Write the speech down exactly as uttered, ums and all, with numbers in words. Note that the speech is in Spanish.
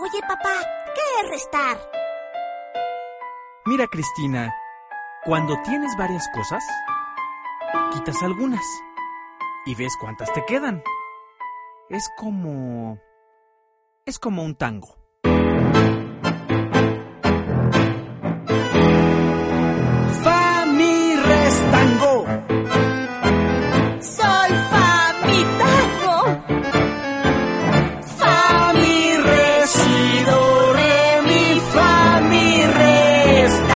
Oye, papá, ¿qué es restar? Mira, Cristina, cuando tienes varias cosas, quitas algunas y ves cuántas te quedan. Es como... es como un tango.